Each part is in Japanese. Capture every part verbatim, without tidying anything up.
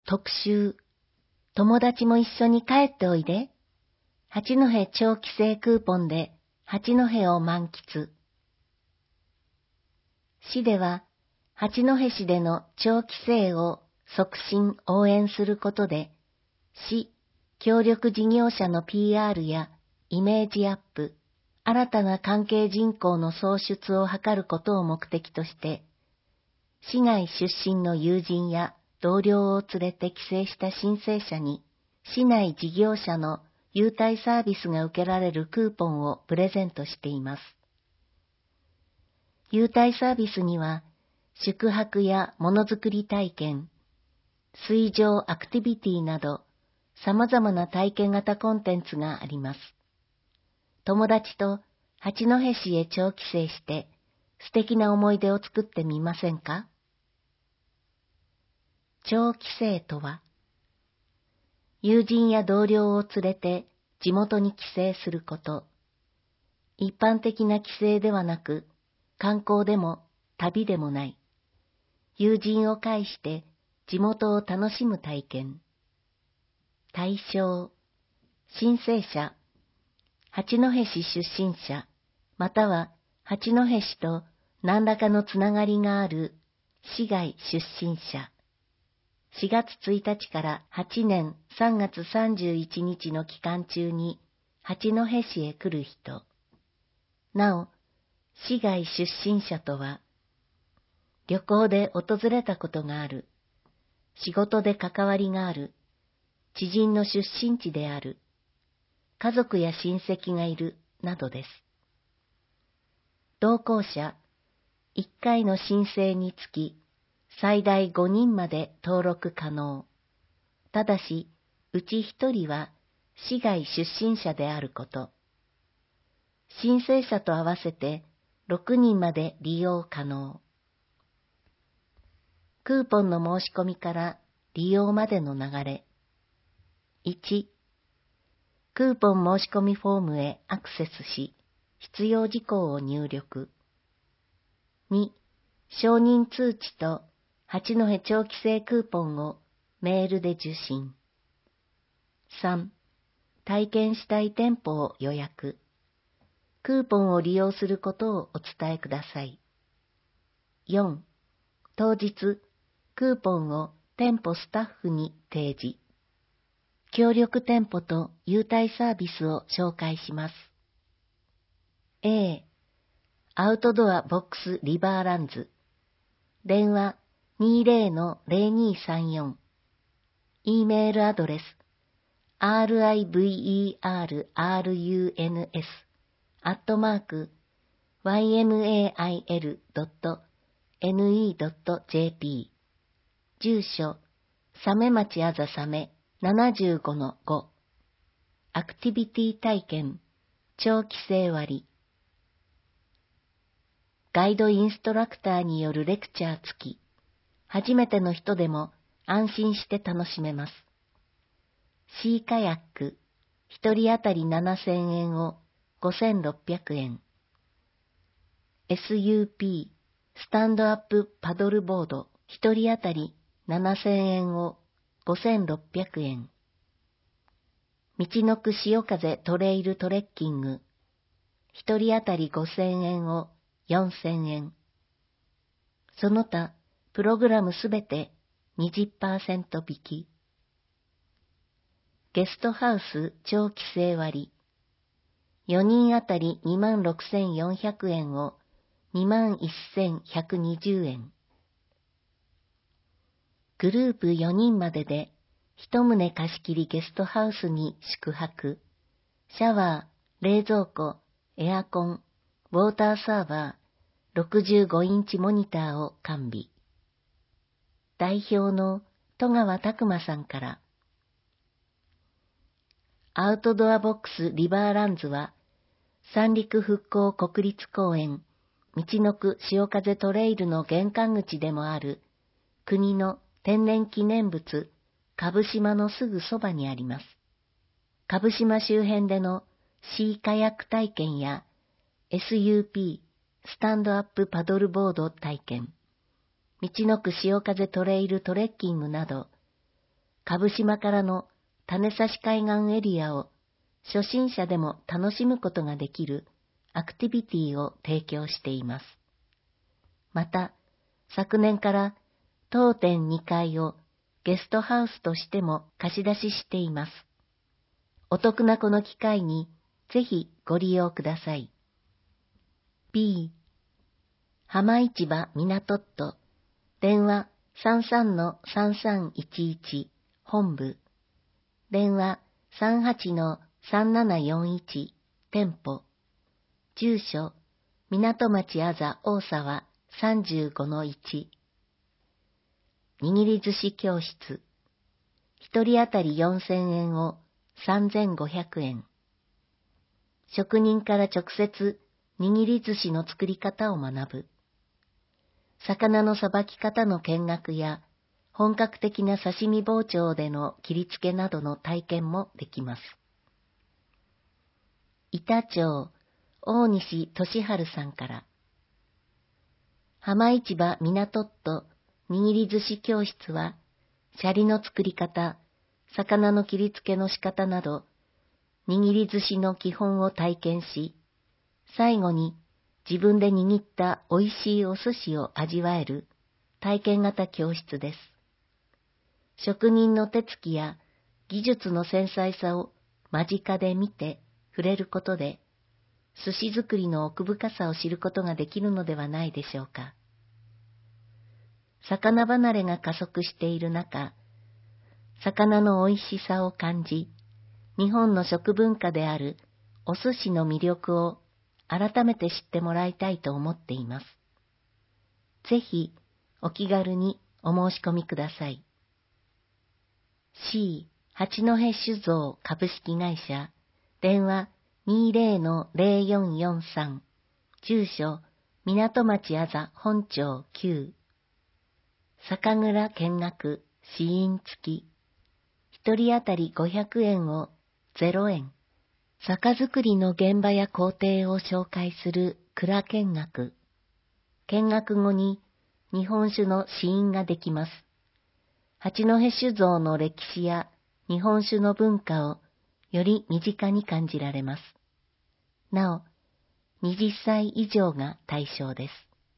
特集、友達も一緒に帰っておいで。八戸長期制クーポンで八戸を満喫。市では、八戸市での長期制を促進応援することで、市協力事業者の ピーアール やイメージアップ、新たな関係人口の創出を図ることを目的として、市外出身の友人や同僚を連れて帰省した申請者に、市内事業者の優待サービスが受けられるクーポンをプレゼントしています。優待サービスには、宿泊やものづくり体験、水上アクティビティなど、様々な体験型コンテンツがあります。友達と八戸市へ長期省して素敵な思い出を作ってみませんか？長期省とは、友人や同僚を連れて地元に帰省すること。一般的な帰省ではなく、観光でも旅でもない。友人を介して地元を楽しむ体験。対象、申請者、八戸市出身者、または八戸市と何らかのつながりがある市外出身者。しがつついたちからはちねんさんがつさんじゅういちにちの期間中に八戸市へ来る人。なお、市外出身者とは、旅行で訪れたことがある、仕事で関わりがある、知人の出身地である、家族や親戚がいる、などです。同行者、いっかいの申請につき、最大ごにんまで登録可能。ただし、うちひとりは市外出身者であること。申請者と合わせてろくにんまで利用可能。クーポンの申し込みから利用までの流れ。いち、クーポン申し込みフォームへアクセスし、必要事項を入力。に、承認通知と八戸長期制クーポンをメールで受信。さん、体験したい店舗を予約。クーポンを利用することをお伝えください。よん、当日、クーポンを店舗スタッフに提示。協力店舗と優待サービスを紹介します。A、アウトドアボックスリバーランズ。電話 にじゅうのゼロにさんよん。E メールアドレス リバールンス アットマーク ワイエムエーアイエルドットエヌイードットジェーピー。住所、鮫町あざ鮫ななじゅうごのご。アクティビティ体験、長期生割。ガイドインストラクターによるレクチャー付き。初めての人でも安心して楽しめます。シーカヤック、一人当たりななせんえんをごせんろっぴゃくえん。エスユーピー、スタンドアップパドルボード、一人当たりななせんえんをごせんろっぴゃくえん。みちのく潮風トレイルトレッキング、一人当たりごせんえんをよんせんえん。その他、プログラムすべて にじゅっパーセント 引き。ゲストハウス長期生割。よにんあたり にまんろくせんよんひゃくえんを にまんせんひゃくにじゅうえん。グループよにんまでで一棟貸し切りゲストハウスに宿泊。シャワー、冷蔵庫、エアコン、ウォーターサーバー、ろくじゅうごインチモニターを完備。代表の戸川拓馬さんから。アウトドアボックスリバーランズは、三陸復興国立公園、みちのく潮風トレイルの玄関口でもある、国の天然記念物、蕪島のすぐそばにあります。蕪島周辺でのシーカヤック体験や エスユーピー、スタンドアップパドルボード体験、みちのく潮風トレイルトレッキングなど、 蕪島からの種差し海岸エリアを初心者でも楽しむことができるアクティビティを提供しています。また、昨年から当店にかいをゲストハウスとしても貸し出ししています。お得なこの機会にぜひご利用ください。B、浜市場港っと、電話 さんさんのさんさんいちいち 本部、電話 さんはちのさんななよんいち 店舗、住所、港町あざ大沢 さんじゅうごのいち、握り寿司教室、一人当たりよんせんえんをさんぜんごひゃくえん。職人から直接握り寿司の作り方を学ぶ。魚のさばき方の見学や本格的な刺身包丁での切り付けなどの体験もできます。板長大西俊治さんから、浜市場港っと握り寿司教室は、シャリの作り方、魚の切り付けの仕方など、握り寿司の基本を体験し、最後に自分で握った美味しいお寿司を味わえる体験型教室です。職人の手つきや技術の繊細さを間近で見て触れることで、寿司作りの奥深さを知ることができるのではないでしょうか。魚離れが加速している中、魚の美味しさを感じ、日本の食文化であるお寿司の魅力を改めて知ってもらいたいと思っています。ぜひお気軽にお申し込みください。C 八戸酒造株式会社、電話 にじゅうのゼロよんよんさん、住所港町あざ本町きゅう、酒蔵見学試飲付き、一人当たりごひゃくえんをゼロえん。酒造りの現場や工程を紹介する蔵見学。見学後に日本酒の試飲ができます。八戸酒造の歴史や日本酒の文化をより身近に感じられます。なお、はたち以上が対象です。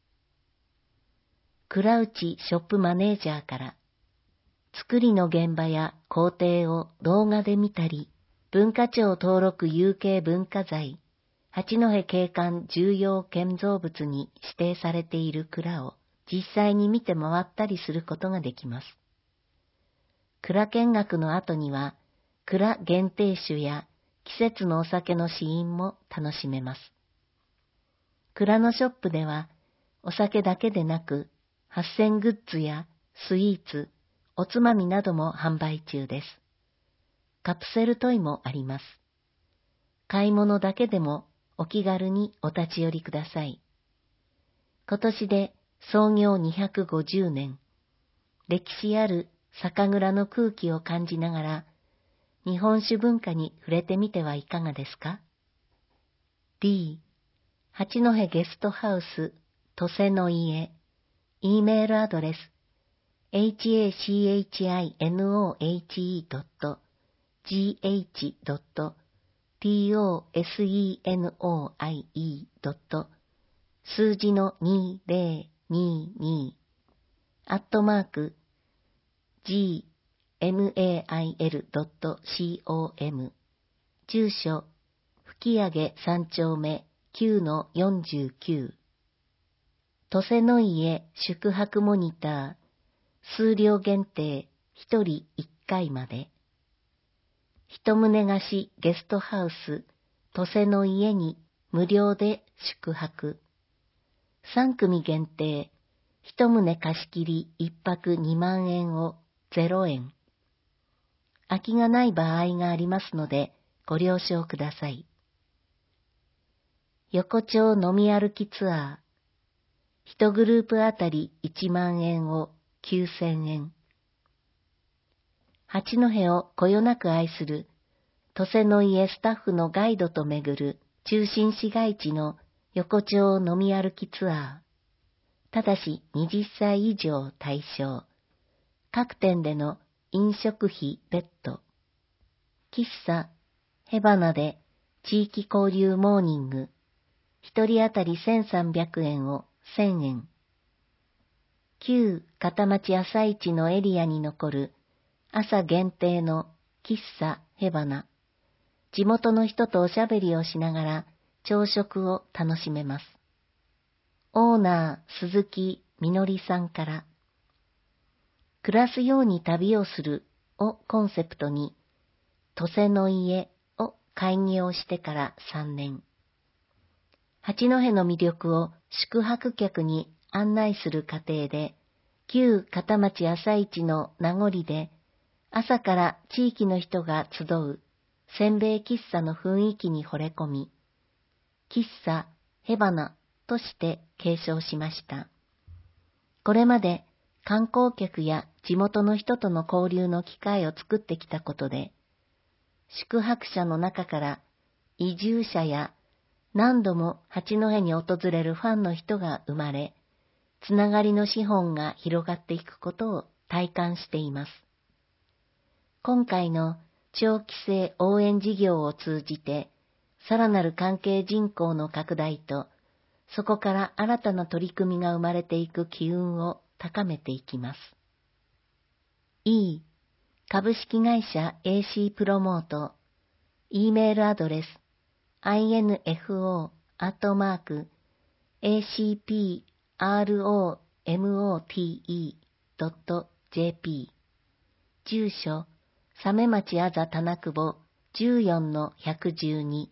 蔵内ショップマネージャーから、作りの現場や工程を動画で見たり、文化庁登録有形文化財、八戸景観重要建造物に指定されている蔵を実際に見て回ったりすることができます。蔵見学の後には、蔵限定酒や季節のお酒の試飲も楽しめます。蔵のショップでは、お酒だけでなく、八銭グッズやスイーツ、おつまみなども販売中です。カプセルトイもあります。買い物だけでもお気軽にお立ち寄りください。今年で創業にひゃくごじゅうねん、歴史ある酒蔵の空気を感じながら、日本酒文化に触れてみてはいかがですか？ D、八戸ゲストハウス、土瀬の家、E メールアドレス、エイチエーシーエイチアイエヌオーエイチイードットジーエイチドットトセノイエドット数字のにせんにじゅうにアットマーク ジーエムエーアイエルドットコム 住所吹上三丁目きゅうのよんじゅうきゅう土瀬の家宿泊モニター数量限定一人一回まで一棟貸しゲストハウス土瀬の家に無料で宿泊三組限定一棟貸し切り一泊にまんえんをゼロえん空きがない場合がありますのでご了承ください。横丁飲み歩きツアー一グループあたりいちまんえんをきゅうせんえん。八戸をこよなく愛する土瀬の家スタッフのガイドと巡る中心市街地の横丁飲み歩きツアー。ただしはたち以上対象。各店での飲食費別途。喫茶ヘバナで地域交流モーニング、一人当たりせんさんびゃくえんをせんえん。旧片町朝市のエリアに残る朝限定の喫茶ヘバナ。地元の人とおしゃべりをしながら朝食を楽しめます。オーナー鈴木みのりさんから、暮らすように旅をするをコンセプトに、土瀬の家を開業してからさんねん。八戸の魅力を宿泊客に案内する過程で、旧片町朝市の名残で、朝から地域の人が集うせんべい喫茶の雰囲気に惚れ込み、喫茶ヘバナとして継承しました。これまで観光客や地元の人との交流の機会を作ってきたことで、宿泊者の中から移住者や何度も八戸に訪れるファンの人が生まれ、つながりの資本が広がっていくことを体感しています。今回の長期性応援事業を通じて、さらなる関係人口の拡大と、そこから新たな取り組みが生まれていく機運を高めていきます。E、株式会社 エーシー プロモート、E メールアドレス、アイエヌエフオー アットマーク、エーシーピーアールオーエムオーティーイー ドット ジェーピー、住所、鮫町あざ棚久保 じゅうよんのひゃくじゅうに、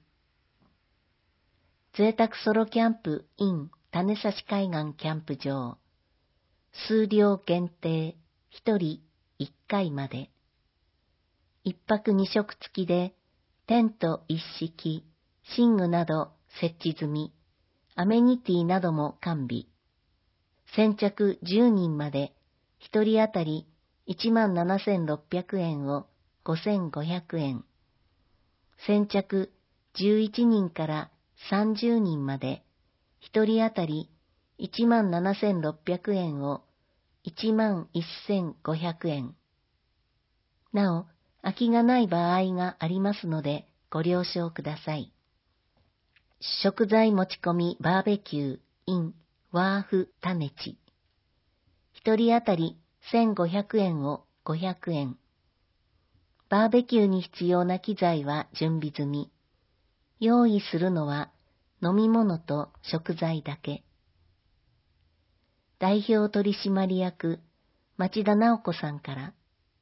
贅沢ソロキャンプ in 種差海岸キャンプ場、数量限定、一人一回まで、一泊二食付きで、テント一式、寝具など設置済み、アメニティなども完備。先着じゅうにんまで、一人当たりいちまんななせんろっぴゃくえんをごせんごひゃくえん。先着じゅういちにんからさんじゅうにんまで、一人当たりいちまんななせんろっぴゃくえんをいちまんせんごひゃくえん。なお、空きがない場合がありますので、ご了承ください。食材持ち込みバーベキュー in ワーフ種地。一人当たりせんごひゃくえんをごひゃくえん。バーベキューに必要な機材は準備済み。用意するのは飲み物と食材だけ。代表取締役町田直子さんから、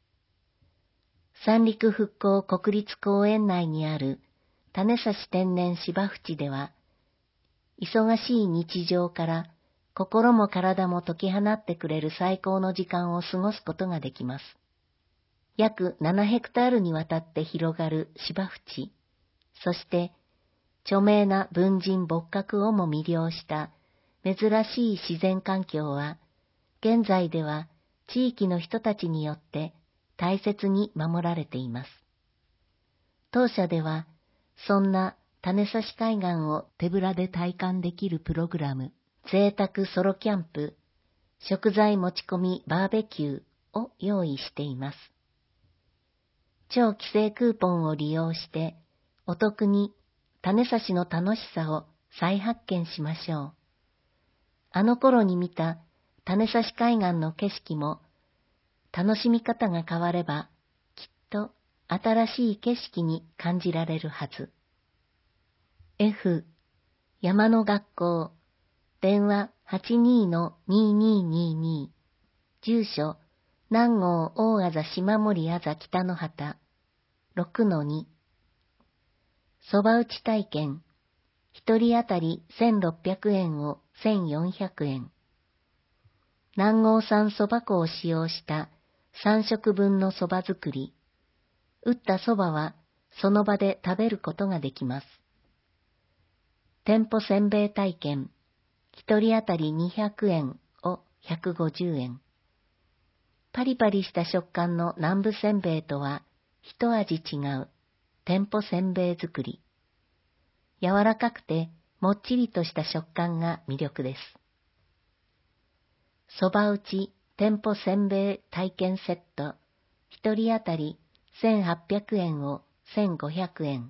三陸復興国立公園内にある種差天然芝淵では、忙しい日常から心も体も解き放ってくれる最高の時間を過ごすことができます。約ななヘクタールにわたって広がる芝淵、そして著名な文人墨客をも魅了した珍しい自然環境は、現在では地域の人たちによって大切に守られています。当社では、そんな種差海岸を手ぶらで体感できるプログラム、贅沢ソロキャンプ、食材持ち込みバーベキューを用意しています。超規制クーポンを利用して、お得に種差しの楽しさを再発見しましょう。あの頃に見た種差海岸の景色も、楽しみ方が変われば、きっと新しい景色に感じられるはず。F、山の学校、電話 はちにーのにーにーにーにー、住所、南郷大あざ島森あざ北の畑、ろくのに、そば打ち体験、一人当たりせんろっぴゃくえんをせんよんひゃくえん。南郷産そば粉を使用したさんしょくぶんのそば作り。打ったそばはその場で食べることができます。店舗せんべい体験、一人当たりにひゃくえんをひゃくごじゅうえん。パリパリした食感の南部せんべいとは一味違う店舗せんべい作り。柔らかくてもっちりとした食感が魅力です。そば打ち店舗せんべい体験セット、 一人当たりせんはっぴゃくえんをせんごひゃくえん。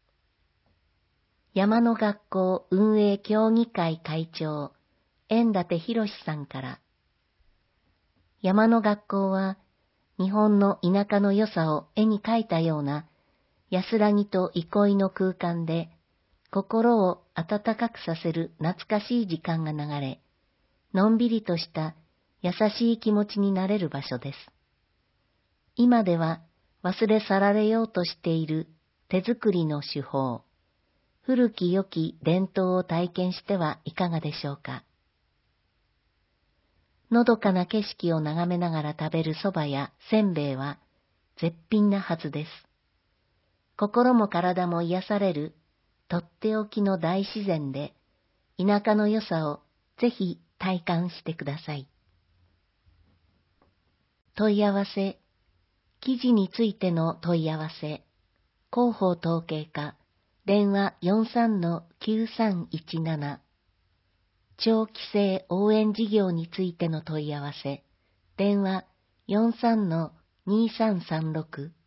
山の学校運営協議会会長、円舘博さんから、山の学校は日本の田舎の良さを絵に描いたような安らぎと憩いの空間で、心を温かくさせる懐かしい時間が流れ、のんびりとした優しい気持ちになれる場所です。今では忘れ去られようとしている手作りの手法、古き良き伝統を体験してはいかがでしょうか。のどかな景色を眺めながら食べるそばやせんべいは絶品なはずです。心も体も癒されるとっておきの大自然で、田舎の良さをぜひ体感してください。問い合わせ、記事についての問い合わせ、広報統計課、電話 よんさんのきゅうさんいちなな、長期生応援事業についての問い合わせ、電話 よんさんのにさんさんろく、